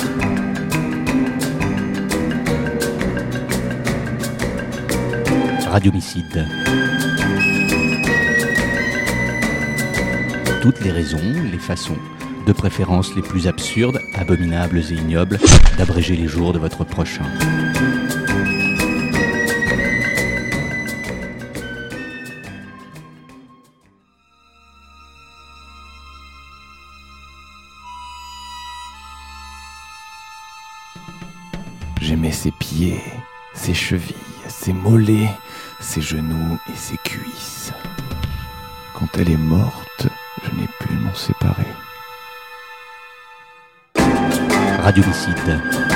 Radiomicide. Toutes les raisons, les façons, de préférence les plus absurdes, abominables et ignobles, d'abréger les jours de votre prochain. J'aimais ses pieds, ses chevilles, ses mollets, ses genoux et ses cuisses. Quand elle est morte, je n'ai pu m'en séparer. Radiomicide.